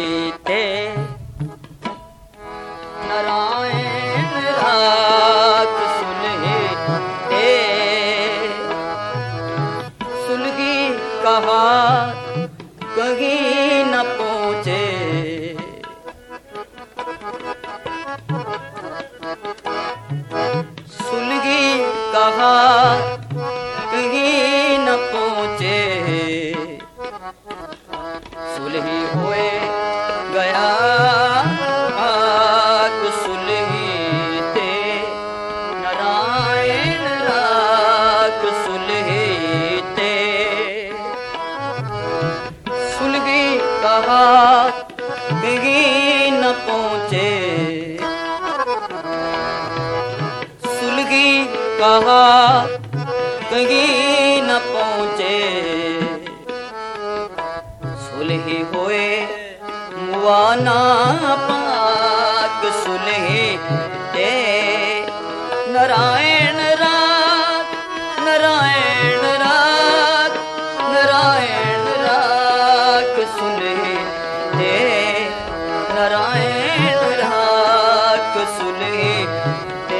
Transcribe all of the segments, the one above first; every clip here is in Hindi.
ते नारायण राख सुलहे ते सुलगी कहा कहीं न पहुँचे सुलगी कहा कहीं न पहुँचे सुलही हुए गया सुलही ते नारायण राख सुलही ते सुलगी कहा कहीं न पहुँचे सुलगी कहा कहीं न पहुँचे सुलही होए मुआना पाक सुलही ते नारायण राख नारायण राख नारायण राख सुलही ते नारायण राख सुलही ते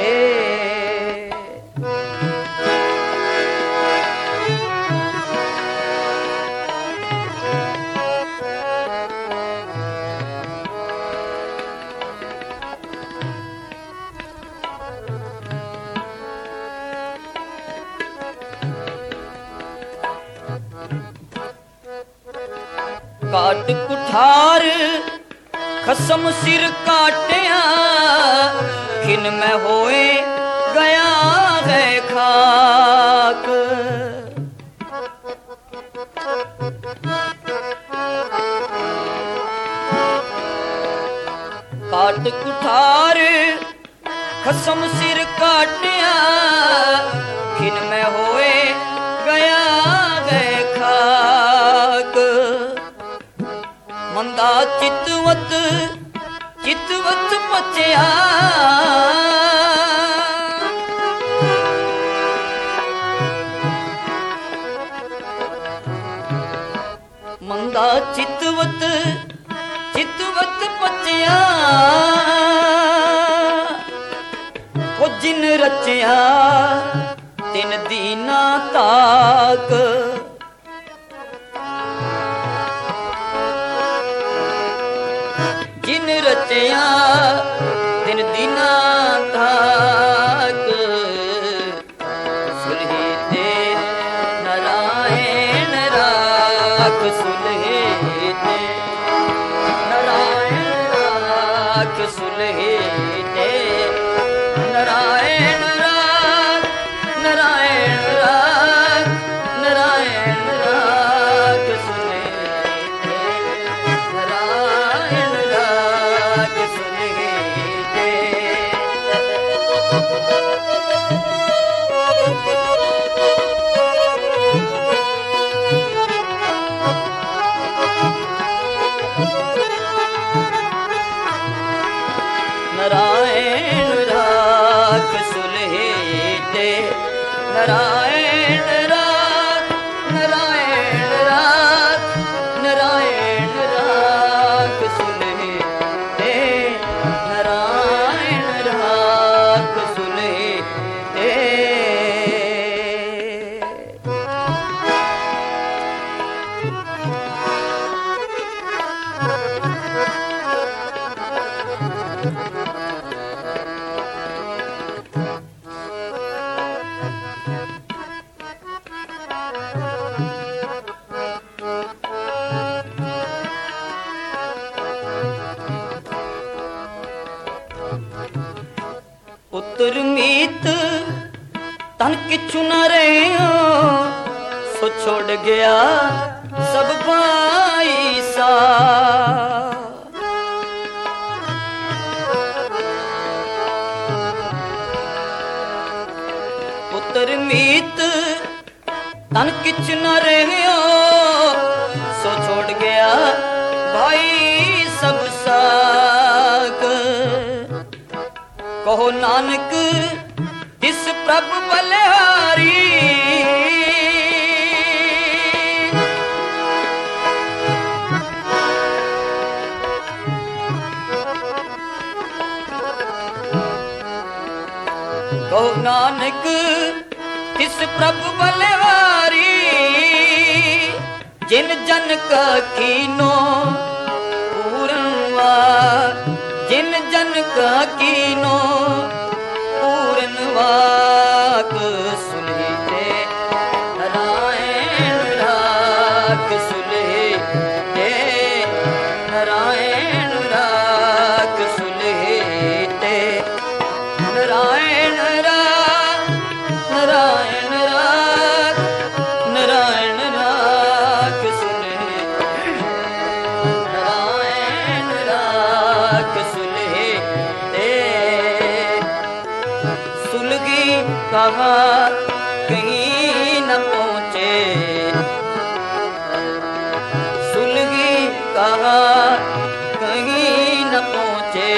काट कुठार खसम सिर काटिया खिन में होए गया है खाक काट कुठार खसम सिर काटिया खिन में होए गया है खाक मंदा चितवत चितवत मचिया मंदा चितवत चितवत मचिया वो जिन रचिया तिन दीना ताक जिन रचिया दिन दीना ताक सुलहे ते नारायण राख सुलहे ते नारायण राख सुलहे ते नारायण राख नारायण राख नारायण राख सुलहे नारायण राख सुलहे ते नारायण राख नारायण राख नारायण राख सुलहे ते नारायण राख सुलहे ते पुत्र मीत तन किछु न रहे सो छोड़ गया सब भाई सा पुत्र मीत तन किछु न रहे सो छोड़ गया भाई सब साक कहो नानक तिस प्रभु बलिहारी कहो नानक तिस प्रभु बलिहारी जिन जन का कीनो पूरनवार जिन जन का कीनो पूरनवाक सुलीते नारायण राख सुलीते नारायण राख सुलीते नारायण राख नारायण राख नारायण राख सुलीते नारायण राख सुलीते सुलगी कहा कहीं न पहुंचे सुलगी कहा कहीं न पहुंचे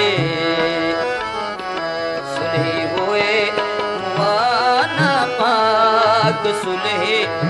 सुलही हुए मुआना पाक सुलही